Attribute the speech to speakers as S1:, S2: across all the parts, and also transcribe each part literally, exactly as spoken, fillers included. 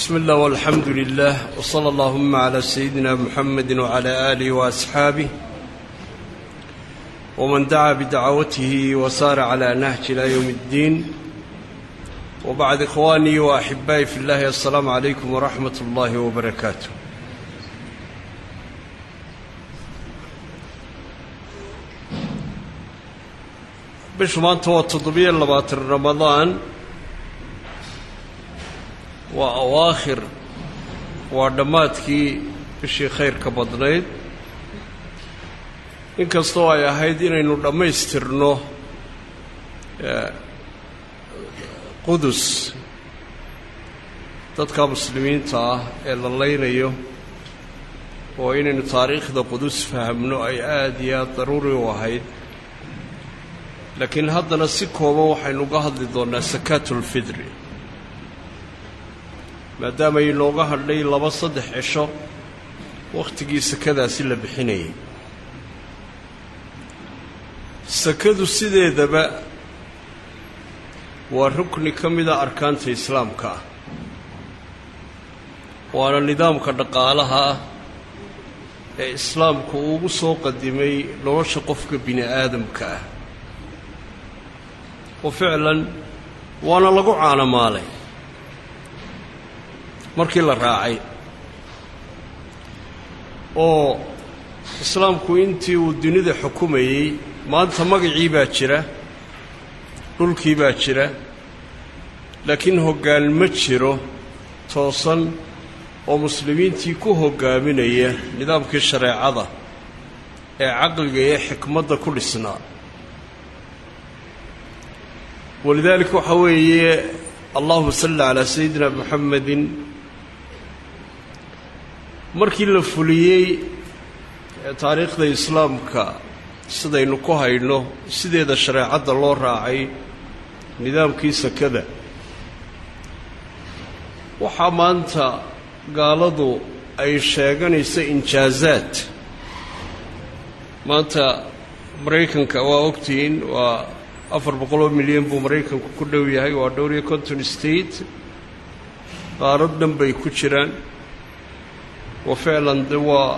S1: بسم الله والحمد لله وصلى اللهم على سيدنا محمد وعلى آله وأصحابه ومن دعا بدعوته وسار على نهج إلى يوم الدين. وبعد إخواني وأحبائي في الله، السلام عليكم ورحمة الله وبركاته. بشمان توتضبيا لباتر رمضان وأواخر ودماتكي بشي خير كبدنيد إن كستوى يا هيدين إنه لما يسترنوه قدس dadka muslimiinta ah ee la leynayo oo inaynu taariikhda qudus fahamno ay aad iyo aad daruuri u ahayd. laakiin haddana si kooban waxaynu uga hadli doonaa sakaatul fidri, maadaama ay looga hadhay laba saddex cisho wakhtigii sakadaasi la bixinayay. sakadu sideedaba waa rukni ka mida arkaanta islaamka ah, waana nidaamka dhaqaalaha ah ee islaamku ugu soo qadimay nolosha qofka bini aadamka ah. oo ficlan waana lagu caanamaalay markii la raacay, oo islaamku intii uu dunida xukumayay maanta magacii baa jira, dhulkii baa jira, laakiin hoggaan ma jiro toosan oo muslimiintii ku hoggaaminaya nidaamkii shareecada ee caqliga iyo xikmadda ku dhisnaa. walidaalika waxaa weeye allahuma salli calaa sayidina muxamedin markii la fuliyey taariikhda islaamka sidaynu ku hayno sideeda shareecadda loo raacay nidaamkii sakada, waxaa maanta gaaladu ay sheeganaysa injaazaad. maanta maraykanka waa ogtihiin waa afar boqoloo milyan buu maraykanku ku dhow yahay, waa dhowr iyo konton state, qaarad dhan bay ku jiraan. wa ficlan de waa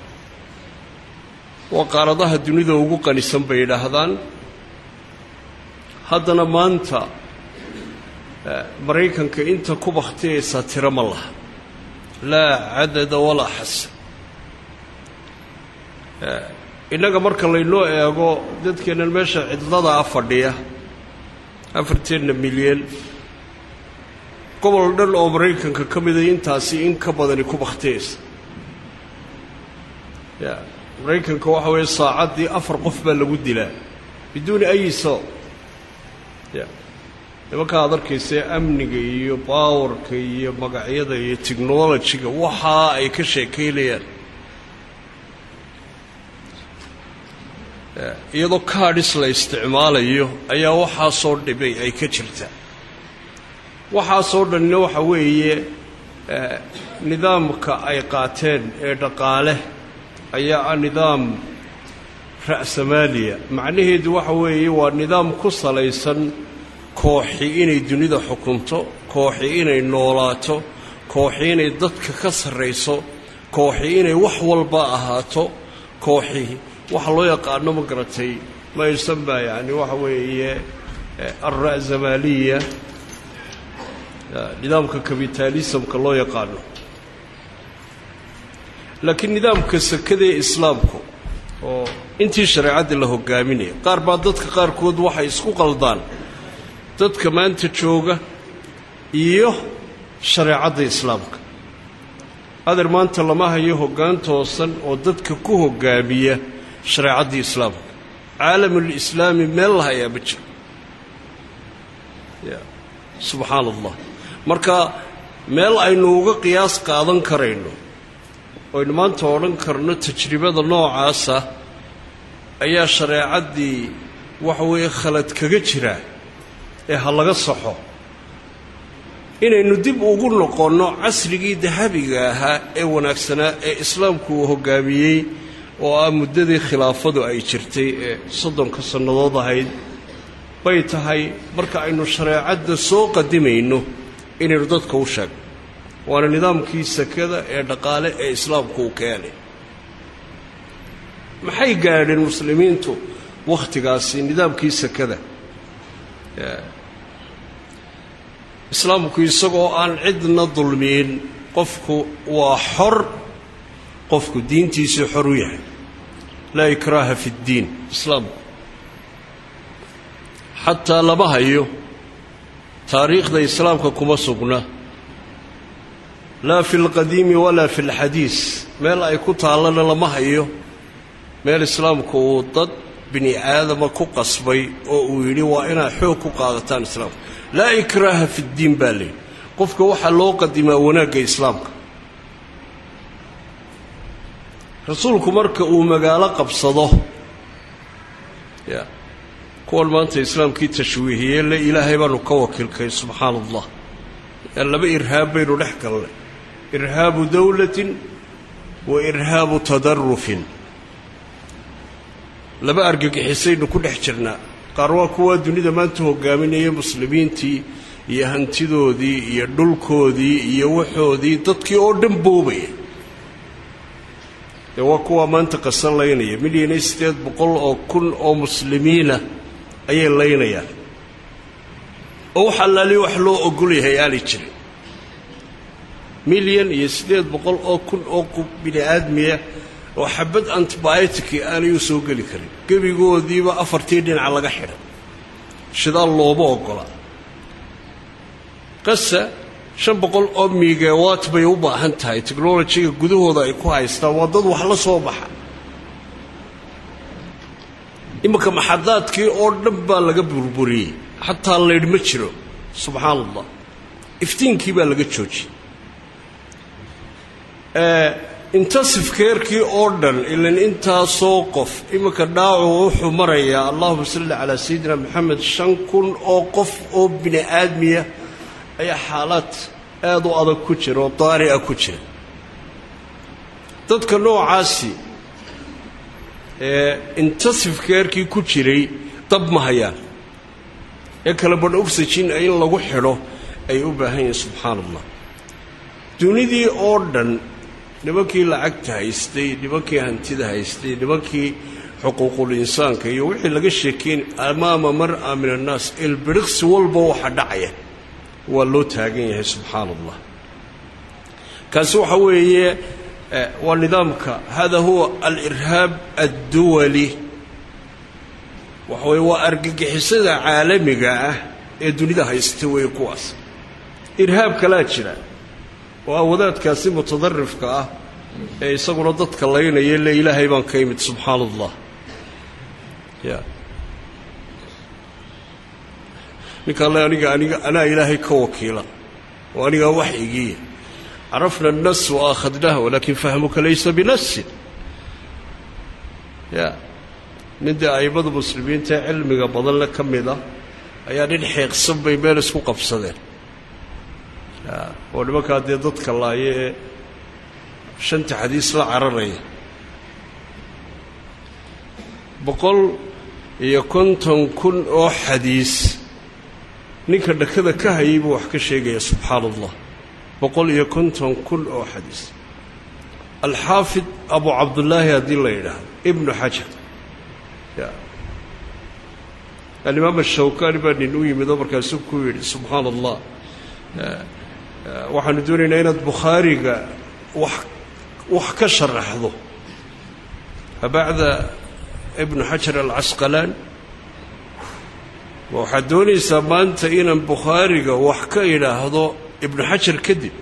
S1: waa qaaradaha dunida ugu qanisan bay yidhaahdaan. haddana maanta maraykanka inta ku bakhtiyaysaa tiro ma laha, laa cadada walaa xasan. innaga marka laynoo eego dadkeennan meesha cidlada ah fadhiya afarteenna milyan, gobol dhan oo maraykanka ka mida intaasi in ka badani ku bakhtiyaysa. ya maraykanka waxa weeye saacaddii afar qof baa lagu dilaa biduuni ayi sabab. ya nimanka aad arkaysa amniga iyo baawarka iyo magacyada iyo technology-ga waxa ay ka sheekaynayaan, iyadoo kaadhis la isticmaalayo ayaa waxaasoo dhibay ay ka jirta. waxaasoo dhanina waxa weeye nidaamka ay qaateen ee dhaqaale ayaa ah nidaam ra'samaaliya. macnaheedu waxa weeye waa nidaam ku salaysan kooxi inay dunida xukunto, kooxi inay noolaato, kooxi inay dadka ka sarrayso, kooxi inay wax walba ahaato, kooxi waxa loo yaqaano ma garatay ma yusanba yani waxa weeye alra'samaaliya, nidaamka kapitaalismka loo yaqaano. laakiin nidaamka sakada ee islaamku oo intii shareecadda la hoggaaminaya, qaar baa dadka qaarkood waxay isku qaldaan dadka maanta jooga iyo shareecadda islaamka. adeer maanta lama hayo hoggaan toosan oo dadka ku hoggaamiya shareecaddii islaamka. caalamulislaami meel la hayaa ma jiro. ya subxaana allah. marka meel aynu uga qiyaas qaadan karayno oynu maanta odhan karno tajribada noocaasa ayaa shareecaddii waxa weeye khalad kaga jira ee ha laga saxo, inaynu dib ugu noqonno casrigii dahabiga ahaa ee wanaagsanaa ee islaamku uu hoggaamiyey, oo ah muddadii khilaafadu ay jirtay ee soddonka sannadood ahayd bay tahay marka aynu shareecadda soo qadimayno inaynu dadka u sheegno. waana nidaamkii sakada ee dhaqaale ee islaamku uu keenay maxay gaadheen muslimiintu wakhtigaasi nidaamkii sakada islaamku isagoo aan cidna dulmiin qofku waa xor qofku diintiisa xor u yahay laa ikraaha fi ddiin islaamku xataa lama hayo taariikhda islaamka kuma sugna laa fi lqadiimi walaa fi lxadiis meel ay ku taallana lama hayo meel islaamku uu dad bini aadama ku qasbay oo uu yidhi waa inaad xoog ku qaadataan islaamka laa ikraaha fi ddiin baa leeyihi qofka waxaa loo qadimaa wanaagga islaamka rasuulku marka uu magaalo qabsado ya kuwan maanta islaamkii tashwiihiyey le ilaahay baanu ka wakiilkay subxaana allah laba irhaab baynu dhex galnay irhaabu dawlatin wa irhaabu tadarufin laba argagixisaynu ku dhex jirnaa qaar waa kuwaa dunida maanta hogaaminaya muslimiintii iyo hantidoodii iyo dhulkoodii iyo waxoodii dadkii oo dhan boobaya dee waa kuwaa maanta qasan laynaya milyan iyo siddeed boqol oo kun oo muslimiina ayay laynayaan oo wax allaali wax loo ogol yahay aanay jirin milyan iyo siddeed boqol oo kun oo bini aadmiya oo xabad antibiotic aanay u soo geli karin gebigoodiiba afartii dhinaca laga xidhan shidaal looma ogola qasa shan boqol oo migawatt bay u baahan tahay technologyga gudahooda ay ku haystaan waa dad wax la soo baxa iminka maxadaadkii oo dhan baa laga burburiyey xataa laydh ma jiro subxaana allah iftiinkii baa laga joojiyey intensive carekii oo dhan ilan intaasoo qof iminka dhaacu wuxuu marayaa allahuma salli calaa sayidina maxamed shan kun oo qof oo bini aadmiya ayaa xaalaad aad u adag ku jira oo daari'a ku jira dadka noocaasi ee intensive carekii ku jiray dab ma hayaan ee kala badh oxygen in lagu xidho ay u baahan yihiin subxaana allah dunidii oo dhan nimankii lacagta haystay nimankii hantida haystay nimankii xuquuqul insaanka iyo wixii laga sheekeyn amaama mar'a min annaas ilbiriqsi walba waxa dhacaya waa loo taagan yahay subxaana allah kaasi waxa weeye waa nidaamka hada huwa alirhaab adduwali waxa weye waa argagixisada caalamiga ah ee dunida haysta weeye kuwaas irhaab kalaa jira waa wadaadkaasi mutadarifka ah ee isaguna dadka laynaya le ilaahay baan ka imid subxaana allah ya ninka alle aniga aniga anaa ilaahay ka wakiila oo anigaa waxyigiiya carafna annas wa akhadnaah walaakin fahmuka laysa binasin ya nin dee a'immada muslimiinta ee cilmiga badanle ka mid a ayaa nin xeeqsan bay meel isku qabsadeen oo nimankaa dee dadka laaye ee shanta xadiis la cararaya boqol iyo konton kun oo xadiis ninka dhakada ka hayay buu wax ka sheegaya subxaana allah boqol iyo konton kun oo xadiis alxaafid abu cabdullaahi haddii la yidhaahdo ibnu xajar ya alimaam ashawkani baa nin u yimid oo markaasuu ku yidhi subxaana allah waxaanu doonaynaa inaad bukhaariga wax wax ka sharaxdo bacda ibnu xajar alcasqalaan waxaad doonaysaa maanta inaan bukhaariga wax ka idhaahdo ibnu xajar kadib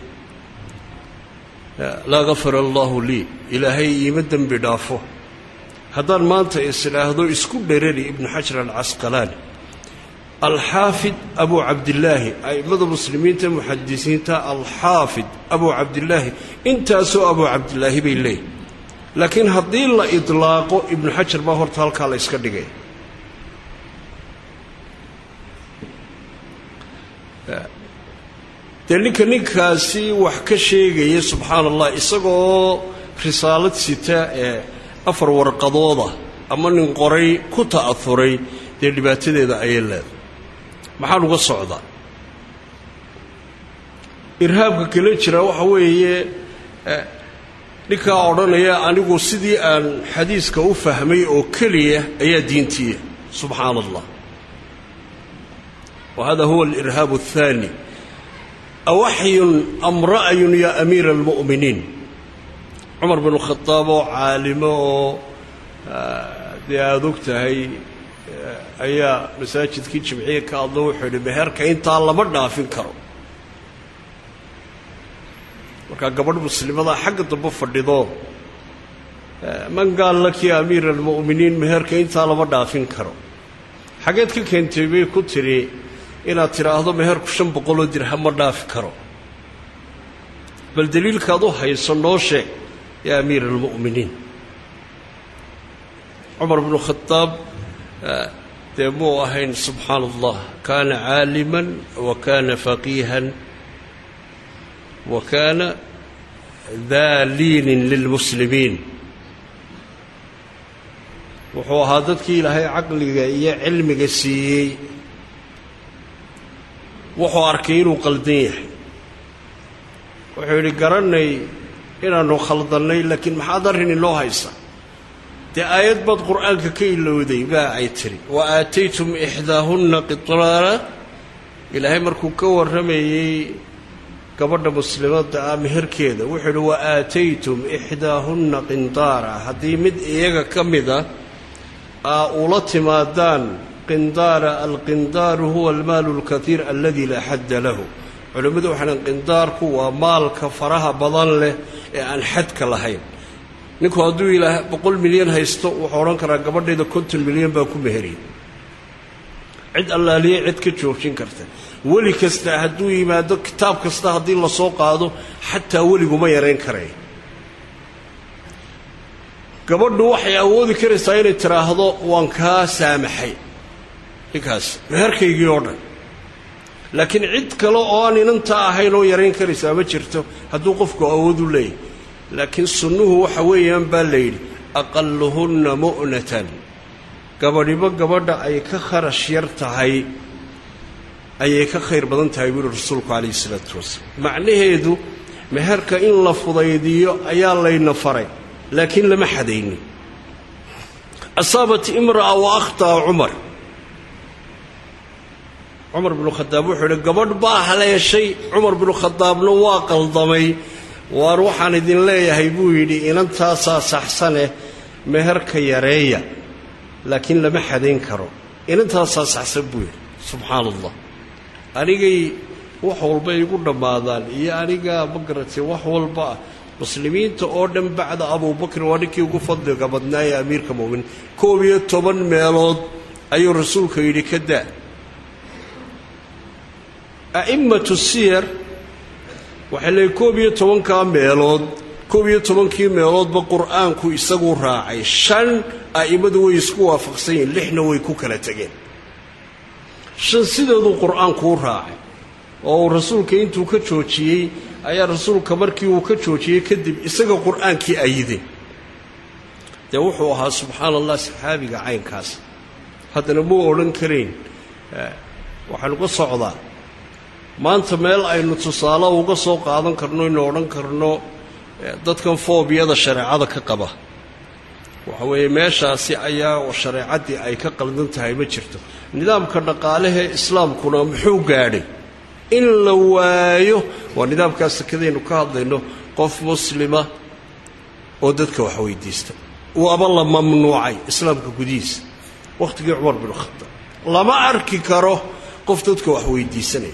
S1: laa gafara allahu lii ilaahay iima dembi dhaafo haddaan maanta is idhaahdo isku dherari ibnu xajar alcasqalaani alxaafid abu cabdillaahi a'immada muslimiinta muxadisiinta alxaafid abu cabdillaahi intaasoo abu cabdillaahi bay leeyihin laakiin haddii la idlaaqo ibnu xajar baa horta halkaa la yska dhigay dee ninka ninkaasi wax ka sheegaya subxaana allah isagoo risaalad sita ee afar warqadooda ama nin qoray ku ta'ahuray dee dhibaatadeeda ayay leedahay maxaan uga socdaa irhaabka kale jira waxa weeye ninka odhanaya anigu sidii aan xadiiska u fahmay oo kaliya ayaa diintiya subhanallah وهذا هو الإرهاب الثاني أوحي أم رأي يا أمير المؤمنين عمر بن الخطاب عالم دي أذكتها هي أيا مساجد كي جمعية كالله وحول بهر كاين طالة مرنا في الكرم وكان قبل المسلم هذا حق طب فرضوه من قال لك يا أمير المؤمنين مهر كاين طالة مرنا في الكرم حاجات كي كنت بي كتري inaad tiraahdo meherku shan boqol oo dirham ma dhaafi karo bal daliilkaad u hayso noo sheeg yaa amiir almu'miniin Umar ibn Khattab demo ahayn subhanallah kana aaliman wa kana faqihan wa kana dhalin lilmuslimin wuxuu ahaa dadkii ilaahay aqliga iyo cilmiga siiyay wuxuu arkay inuu qaldan yahay wuxuu yiri garanay inaanu khaldanay laakiin maxaad arrin inoo haysa de aayad bad quraanka ka ilowday baa ay tiri wa aataytum ihdaahunna qitrara ilaahay markuu ka waramayay gabadha muslimada ah meherkeeda wuxuu yiri wa aataytum ihdaahunna qintara hadii mid iyaga kamida aa ula timaadaan قندار القندار هو المال الكثير الذي لا حد له علماء وحنا قندار هو مال كفرها بدن له ان حد كلهين نكو هدو الى بقول مليون هيستو وحوران كرا غبديده konton مليون با ku meheriyay cid Allah li cid ka joogin karta wali kasta haduu yimaado kitaab kasta hadii la soo qaado hatta waligu ma yareen karay gabadhu waxay awoodi karaysaa inay tiraahdo waan ka saamaxay ikaas meherkaygii oo dhan laakiin cid kale oo aan inanta ahayn oo yareen karaysaa ma jirto hadduu qofku awood u leeyahay laakiin sunnuhu waxa weeyaan baa la yidhi aqalluhunna mu'natan gabadhiba gabadha ay ka kharash yar tahay ayay ka khayr badan tahay buu rasuulku calayhi salaatu wasalaam macnaheedu meherka in la fudaydiyo ayaa layna faray laakiin lama xadaynin asaabat imra'a wa akhtaa Umar عمر بن الخطاب وحده قبض باه على شيء عمر بن الخطاب لو قلدمي وروحان idin leeyahay buu yiri inanta saxsane meherka yareeya laakiin lama xadeyn karo inanta saxsan buu subhanallah anigay wax walba igu dhamaadaan iyo aniga magaratay wax walba muslimiinta oo dhan bacda Abu Bakr wadikii ugu fadliga badnaa ee amiirka muumin koob iyo toban meelood ayuu rasuulku yiri kada أئمة السير وحلي كوبية طبعاً كاميلود كوبية طبعاً كاميلود بقرآن كو يسقو راعي شن أئمة ويسقوا فقسين لحنا ويكو كالتجين شن سيدا دو قرآن كو راعي أو رسول كينتو كتشوشي أي رسول كمركي وكتشوشي كدب يسقو قرآن كي أيدي يوحوها سبحان الله سحابي عين كاس هذا نمو أولن كرين وحنقو صعدا maanta meel aynu tusaale uga soo qaadan karno inoo oran karno dadkan foobiyada shariicada ka qaba waxa weeye meeshaasi ayaa oo shariicadii ay ka qaldan tahay ma jirto nidaamka dhaqaalaha islaamkuna muxuu gaadhay in la waayo waa nidaamkaas kadaynu ka hadlayno qof muslima oo dadka wax weydiista oo aballa mamnuucay islaamka gudihiisa waqtigii Umar bin Khattab lama arki karo qof dadka wax weydiisanay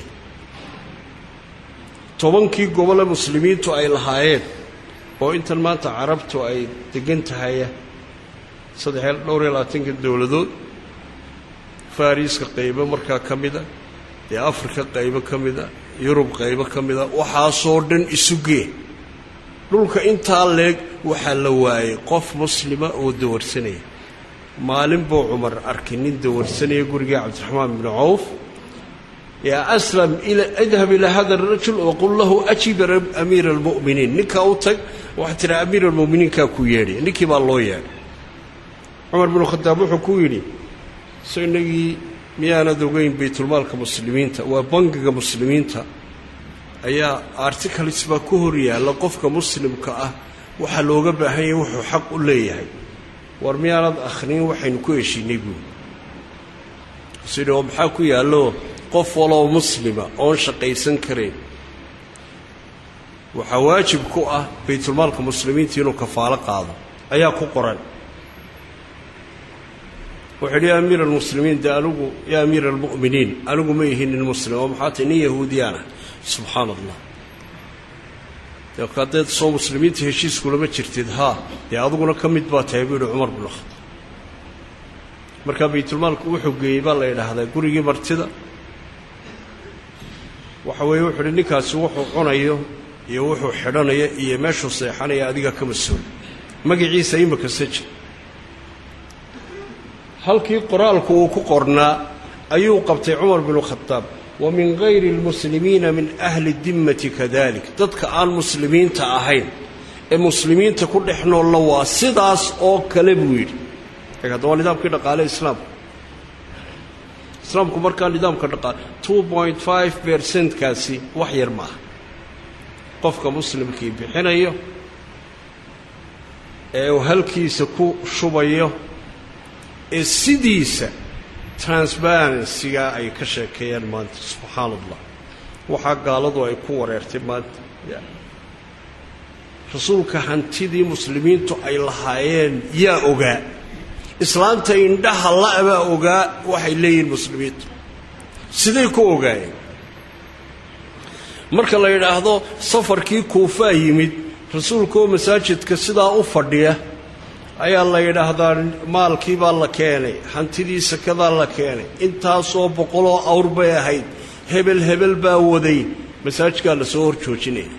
S1: tobankii gobol muslimiintu ay lahaayeen oo intan maanta carabtu ay degan tahay saddex dhowr iyo labaatan dawladood Fariiska qaybo markaa kamida ee Afrika qaybo kamida Yurub qaybo kamida waxa soo dhan isuge dhulka inta leeg waxa la waayay qof muslima oo dawarsanay maalin buu Umar arkinin dawarsanay guriga Abdurrahman ibn Auf يا أسلم إلى اذهب إلى هذا الرجل وقل له أجيب أمير المؤمنين نكاوتك واحترى أمير المؤمنين كاكويري نكي بالله يعني عمر بن الخطاب حكويري سينجي ميانا دوغين بيت المال كمسلمين تا وبنك كمسلمين تا ayaa articles baa ku hor yaalla qofka muslimka ah waxa looga baahan yahay wuxuu xaq u leeyahay war miyaanad akhriin waxaynu ku heshiinay buu sidoo maxaa ku yaallo qof waloo muslima oon shaqaysan karayn waxaa waajib ku ah baytulmaalka muslimiinta inuu kafaalo qaado ayaa ku qoran wuxuu yidhi yaa amiira almuslimiin de anigu yaa amiira almu'miniin anigu ma yihin nin muslim oo maxaa tahay nin yahuudiyaana subxaana allah dee haddaed soo muslimiinta heshiiskulama jirtid haa dee adiguna ka mid baa tahay buu yidhi cumar binu khataab markaa baytulmaalku wuxuu geeyey baa la yidhaahdaa gurigii martida waxa weeye wuxuu yidhi ninkaasi wuxuu cunayo iyo wuxuu xidhanayo iyo meeshuu seexanaya adiga ka mas-uul magaciisa imika saji halkii qoraalku uu ku qornaa ayuu qabtay cumar binu khataab wa min gayri almuslimiina min ahli dimmati kadalik dadka aan muslimiinta ahayn ee muslimiinta ku dhex noolla waa sidaas oo kale buu yidhi hadda waa nidaamkii dhaqaale islaamku islaamku markaa nidaamka dhaqaale two point five percent kaasi wax yar ma aha qofka muslimkii bixinayo ee uu halkiisa ku shubayo ee sidiisa transparency-ga ay ka sheekeeyaan maanta subxaana allah waxaa gaaladu ay ku wareertay maanta rasuulka hantidii muslimiintu ay lahaayeen yaa ogaa islaanta indhaha la'baa ogaa waxay leeyihiin muslimiintu siday ku ogaayeen marka la yidhaahdo safarkii kuufaa yimid rasuulka oo masaajidka sidaa u fadhiya ayaa la yidhaahdaa maalkii baa la keenay hantidii sakadaa la keenay intaasoo boqoloo awr bay ahayd hebel hebel baa waday masaajidkaa la soo hor joojinaya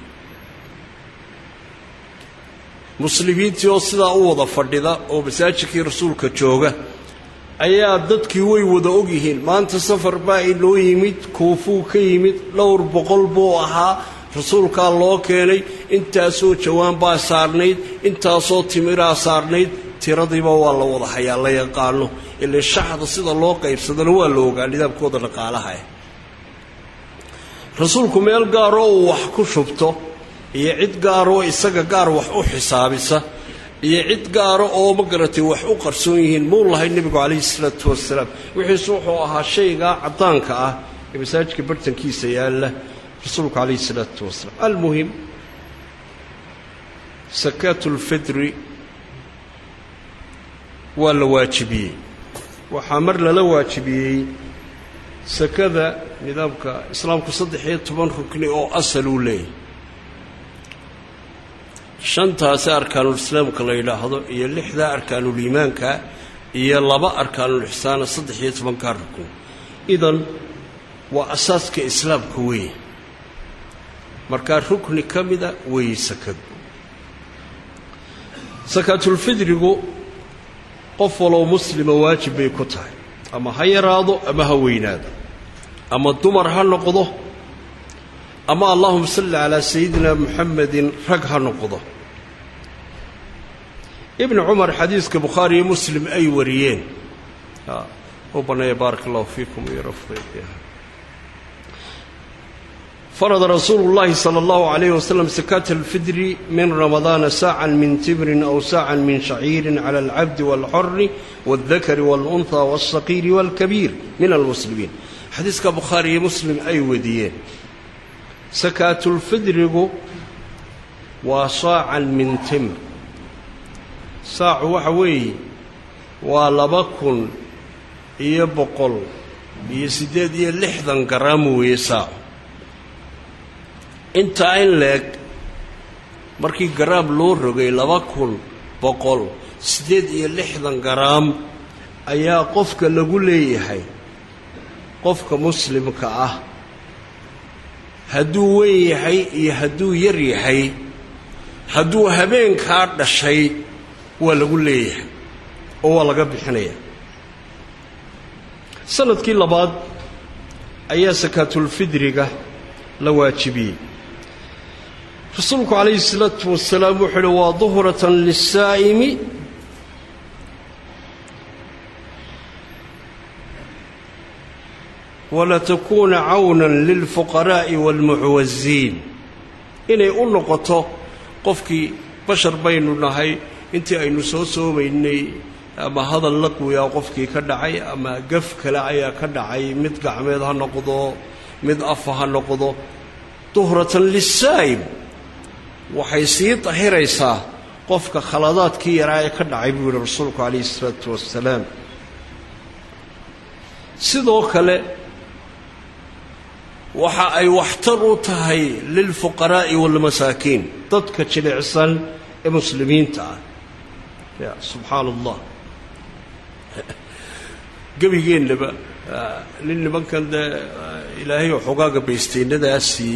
S1: muslimiintii oo sidaa u wada fadhida oo masaajidkii rasuulka jooga ayaa dadkii way wada og yihiin maanta safar baa inoo yimid kuufuu ka yimid dhowr boqol buu ahaa rasuulkaa loo keenay intaasoo jawaan baa saarnayd intaasoo timiraa saarnayd tiradiiba waa la wada hayaa la yaqaano ilaa shaxda sida loo qaybsadana waa la ogaa nidaamkooda dhaqaalaha ah rasuulku meel gaaroo uu wax ku shubto iyo cid gaaroo isaga gaar wax u xisaabisa iyo cid gaaro oo ma garatay wax u qarsoon yihiin muu lahay nebigu calayhi salaatu wasalaam wixiisu wuxuu ahaa shaygaa caddaanka ah ee masaajidka bartankiisa yaalla rasuulku calayhi salaatu wasalaam almuhim sakaatu lfidri waa la waajibiyey waxaa mar lala waajibiyey sakada nidaamka islaamku saddex iyo toban rukni oo asal uu leeyahay shantaasi arkaanulislaamka la yidhaahdo iyo lixdaa arkaanuliimaanka iyo laba arkaanuulixsaana saddex iyo tobankaa rukni idan waa asaaska islaamka weeye markaa rukni ka mida weeye sakadu sakaatulfidrigu qof waloo muslima waajib bay ku tahay ama ha yaraado ama ha weynaado ama dumar ha noqdo ama allahuma salli calaa sayidina muxamedin rag ha noqdo ibnu cumar xadiiska bukhaari iyo muslim ay wariyeen u banneeya baaraka allahu fiikum iyo rafqiiha فرض رسول الله صلى الله عليه وسلم زكاة الفدر من رمضان ساعا من تمر أو ساعا من شعير على العبد والحر والذكر والأنثى والصغير والكبير من المسلمين حديث بخاري مسلم أي وديين زكاة الفدر وصاعا من تمر صاع وحوي ولبكن يبقل يسدد يلحظا قرام ويساع intaa in leeg markii garaam loo rogay laba kun boqol siddeed iyo lixdan garaam ayaa qofka lagu leeyahay qofka muslimka ah hadduu weyn yahay iyo hadduu yar yahay hadduu habeenkaa dhashay waa lagu leeyahay oo waa laga bixinaya sanadkii labaad ayaa sakaatulfidriga la waajibiyey rasuulku calayhi salaatu wasalaam wuxuu uhi waa duhratan lisaa'imi ولتكون عونا للفقراء والمعوزين إني أنقطه قفكي بشر بين النهي أنت أي نسوسو بيني أما هذا اللقو يا قفكي كدعي أما قف كلاعي كدعي مد قعميدها نقضو مد أفها نقضو طهرة للسائب وحيسيط هريسا قفك خلادات كي يراي كدعي بيقول رسولك عليه الصلاة والسلام sidoo kale waxa ay waxtar u tahay lil fuqaraa wal masaakiin dadka jilicsan ee muslimiinta ah ya subhanallah gabigeennaba lin nimankan ilaahay xogaaga beysteenadaasi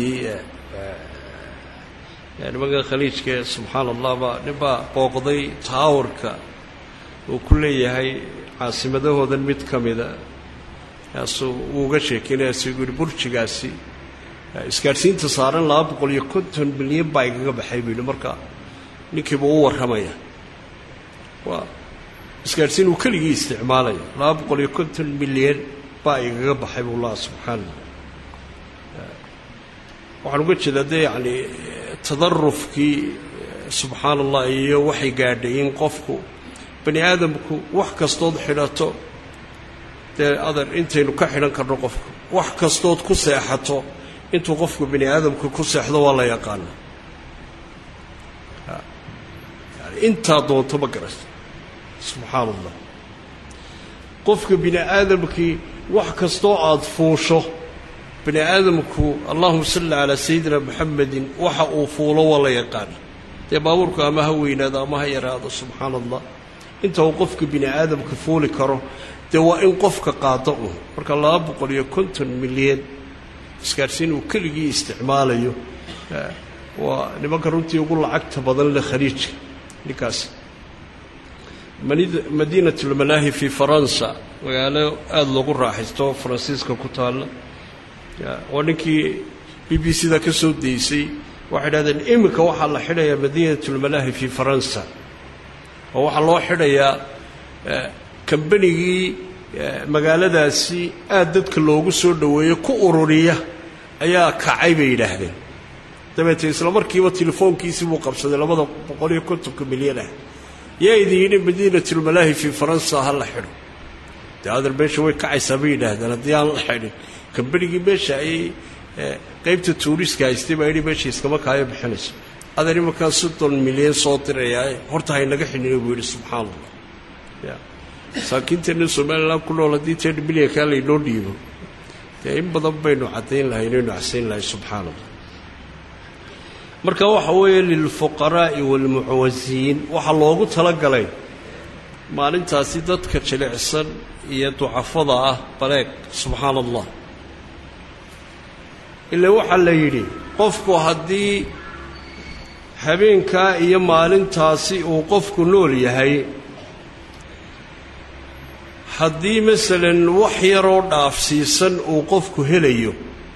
S1: yani maga khaliijka subhanallah ba niba qooqday taawurka oo ku leeyahay caasimadahoodan mid kamida asoo uga sheekinay sigir burjigaasi iskaarsiinta saaran laba boqol iyo konton bilyan baa igaga baxay biil marka ninkiiba uu waramaya waa iskaarsiin uu kaliya isticmaalay laba boqol iyo konton bilyan baa igaga baxay Allah subhanahu waxaan uga jeedaa yani tadarrufkii subhanallah iyo waxay gaadhay in qofku bani aadamku wax kastood xidhato dee adar intaynu ka xidhan karno qofku wax kastood ku seexato intuu qofku bani aadamku ku seexdo waa la yaqaan yani inta doonto ma garas subhanallah qofku bani aadamkii wax kastoo aad fuusho bani aadamku allahumma salli ala sayyidina muhammadin waxa uu fuulo waa la yaqaan dee baaburku ama ha weynaado ama ha yaraado subhanallah inta uu qofku bani aadamku fuuli karo de waa in qofka qaado uu marka laba boqol iyo konton milyan iskaarsiin uu kaliya isticmaalayo waa nimanka runtii ugu lacagta badan la khaliijka nikaas madiinatul malaahi fi faransa magaalo aad loogu raaxaysto faransiiska ku taala waa ninkii b b c da ka soo deysay waxay dhahdeen imika waxa la xidhayaa madiinatul malaahi fi faransa oo waxa loo xidhayaa kambanigii magaaladaasi aad dadka loogu soo dhaweeyo ku ururiya ayaa kacay bay yiraahdeen dabeetay isla markiiba telefoonkiisii buu qabsaday laba boqol iyo konton milyan ah yeedii madiinatul malaahi fi faransa hal la xidho daadar beesha way kacaysaa bay yiraahdeen hadii aan la xidhin kambanigii beesha ay qaybta tuuriska haystay bay beesha iskama kaayo bixinayso adari markaa soddon milyan soo diraya horta hay naga xidhin buu yiri subhanallah ya saakiinteena Soomaaliland ku nool hadii ten bilyan ka la inoo dhiibo ee in badan baynu cadeyn lahayn inuu xasayn lahay subhanallah marka waxa weeye lil fuqaraa wal mu'awziin waxa loogu tala galay maalintaasi dadka jilicsan iyo ducafada ah baleeg subhanallah ilaa waxa la yiri qofku hadii habeenka iyo maalintaasi uu qofku nool yahay haddii masalan wax yaroo dhaafsiisan uu qofku helayo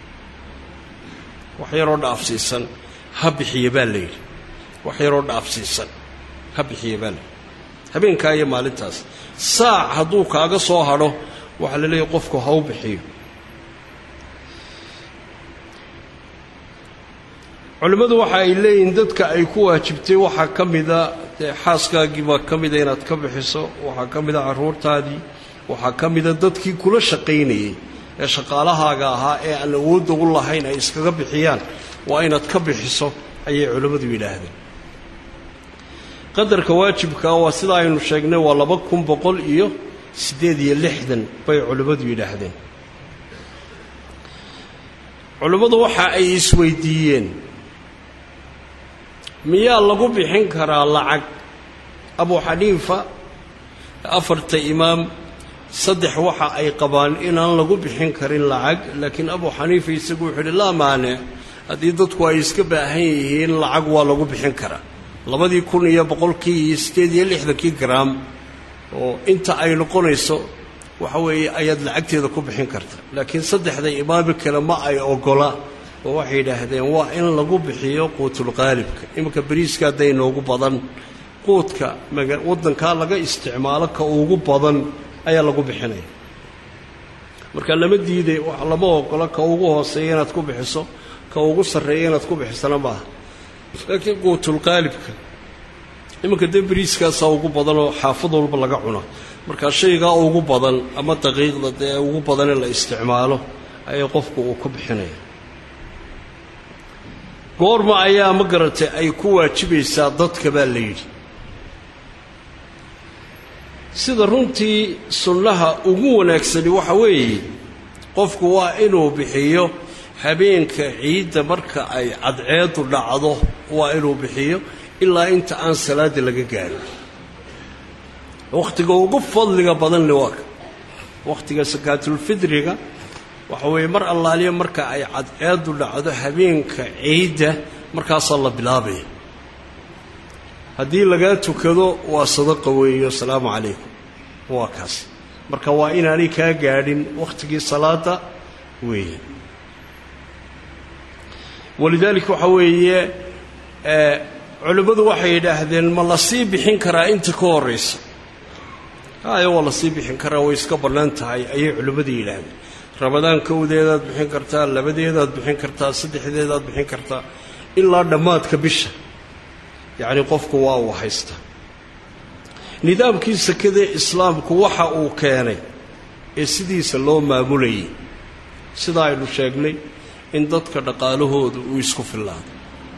S1: wax yaroo dhaafsiisan ha bixiyo baa la yidhi wax yaroo dhaafsiisan ha bixiyo baa la yidhi habeenkaa iyo maalintaas saac hadduu kaaga soo hadho waxaa la leeyahay qofku ha u bixiyo culimadu waxa ay leeyihiin dadka ay ku waajibtay waxaa ka mida xaaskaagii baa ka mida inaad ka bixiso waxaa ka mida carruurtaadii waxaa ka mida dadkii kula shaqaynayay ee shaqaalahaaga ahaa ee aan awood ugu lahayn ay iskaga bixiyaan waa inaad ka bixiso ayay culimadu yidhaahdeen qadarka waajibka waa sida aynu sheegnay waa laba kun boqol iyo siddeed iyo lixdan bay culimadu yidhaahdeen culimadu waxa ay isweydiiyeen miyaa lagu bixin karaa lacag abu xaniifa afarta imaam saddex waxa ay qabaan inaan lagu bixin karin lacag laakiin abu xaniifa isagu wuxuu yidhi laa maane haddii dadku ay iska baahan yihiin lacag waa lagu bixin karaa labadii kun iyo boqolkii iyo siddeed iyo lixdankii garaam oo inta ay noqonayso waxa weeye ayaad lacagteeda ku bixin karta laakiin saddexda imaam kale ma ay ogola oo waxay yidhaahdeen waa in lagu bixiyo quutul qaalibka iminka bariiska hadday noogu badan quudka waddankaa laga isticmaalo ka ugu badan ayaa lagu bixinaya marka lama diiday wax lama ogola ka ugu hooseeya inaad ku bixiso ka ugu sarreeya inaad ku bixisana maaha laakiin quutul qaalibka imanka dee bariiskaasaa ugu badan oo xaafad walba laga cuna marka shaygaa ugu badan ama daqiiqda dee ugu badan in la isticmaalo ayay qofku uu ku bixinaya goorma ayaa ma garatay ay ku waajibaysaa dadka baa la yidhi sida runtii sunnaha ugu wanaagsani waxa weeye qofku waa inuu bixiyo habeenka ciidda marka ay cadceedu dhacdo waa inuu bixiyo ilaa inta aan salaada laga gaarin waqtiga ugu fadliga badan waa waqtiga sakaatul fidriga waxa weeye mar allaaliya marka ay cadceedu dhacdo habeenka ciidda markaas la bilaabay haddii laga tukado waa sadaqa weeyo salaamu calaykum waa kaas marka waa inaanay kaa gaadhin waqtigii salaada weeye walidaalika waxa weeye culimmadu waxay yidhaahdeen ma la sii bixin karaa inta ka horraysa haayo waa la sii bixin karaa way iska bannaan tahay ayay culimmadu yidhaahdeen ramadaan kowdeedaad bixin kartaa labadeedaad bixin kartaa saddexdeedaad bixin kartaa ilaa dhammaadka bisha yacni qofku waa uu haystaa nidaamkii sakadee islaamku waxa uu keenay ee sidiisa loo maamulayay sida aynu sheegnay in dadka dhaqaalahoodu uu isku fillaado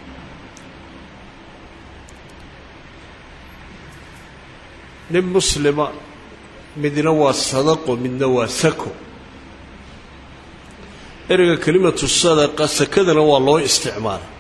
S1: nin muslima midna waa sadaqo midna waa sako ereyga kelimatu sadaqa sakadana waa loo isticmaalay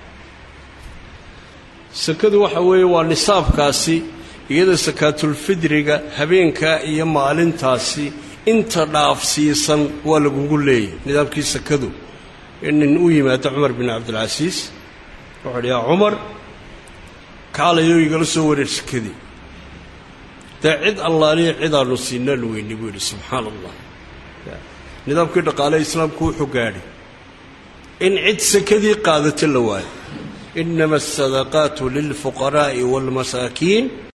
S1: sakadu waxa weeye waa nisaabkaasi iyada sakaatul fidriga habeenka iyo maalintaasi inta dhaafsiisan waa lagugu leeyahay nidaamkii sakadu in uu yimaado Umar bin Abdul Aziz wuxuu yaa Umar kaalayo igala soo wareer sakadii taacid Allah li cidaanu siinaan weyni buu subhanallah nidaamkii dhaqaalaha islaamku wuxuu gaadhay in cid sakadii qaadato la waayo inma as-sadaqatu lil fuqara'i wal masakin